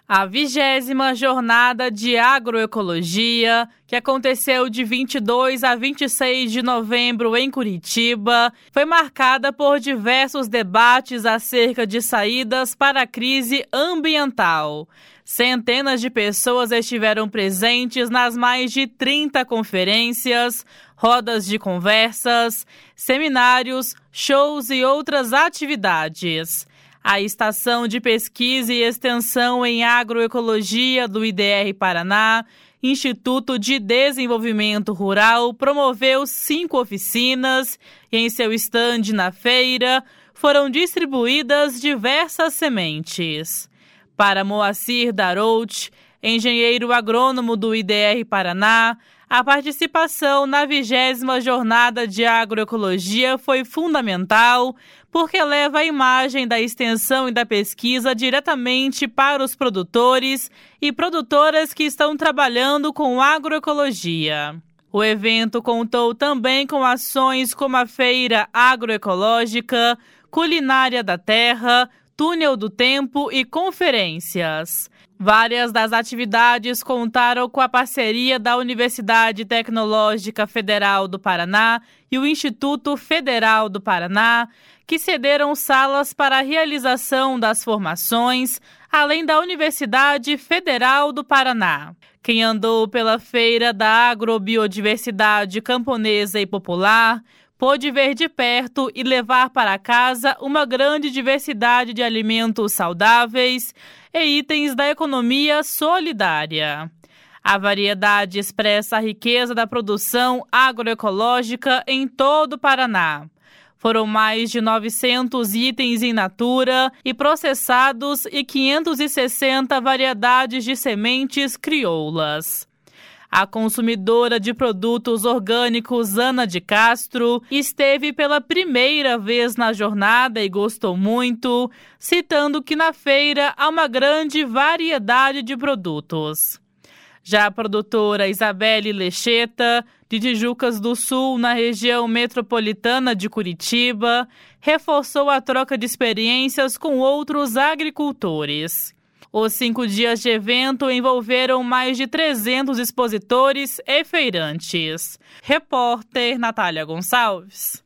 A 20ª Jornada de Agroecologia, que aconteceu de 22 a 26 de novembro em Curitiba, foi marcada por diversos debates acerca de saídas para a crise ambiental. Centenas de pessoas estiveram presentes nas mais de 30 conferências, rodas de conversas, seminários, shows e outras atividades. A Estação de Pesquisa e Extensão em Agroecologia do IDR Paraná, Instituto de Desenvolvimento Rural, promoveu 5 oficinas e em seu estande na feira foram distribuídas diversas sementes. Para Moacir Darout, engenheiro agrônomo do IDR Paraná, a participação na 20ª Jornada de Agroecologia foi fundamental porque leva a imagem da extensão e da pesquisa diretamente para os produtores e produtoras que estão trabalhando com agroecologia. O evento contou também com ações como a Feira Agroecológica, Culinária da Terra, Túnel do Tempo e conferências. Várias das atividades contaram com a parceria da Universidade Tecnológica Federal do Paraná e o Instituto Federal do Paraná, que cederam salas para a realização das formações, além da Universidade Federal do Paraná. Quem andou pela Feira da Agrobiodiversidade Camponesa e Popular pôde ver de perto e levar para casa uma grande diversidade de alimentos saudáveis e itens da economia solidária. A variedade expressa a riqueza da produção agroecológica em todo o Paraná. Foram mais de 900 itens in natura e processados e 560 variedades de sementes crioulas. A consumidora de produtos orgânicos Ana de Castro esteve pela primeira vez na jornada e gostou muito, citando que na feira há uma grande variedade de produtos. Já a produtora Isabelle Lecheta, de Tijucas do Sul, na região metropolitana de Curitiba, reforçou a troca de experiências com outros agricultores. Os 5 dias de evento envolveram mais de 300 expositores e feirantes. Repórter Natália Gonçalves.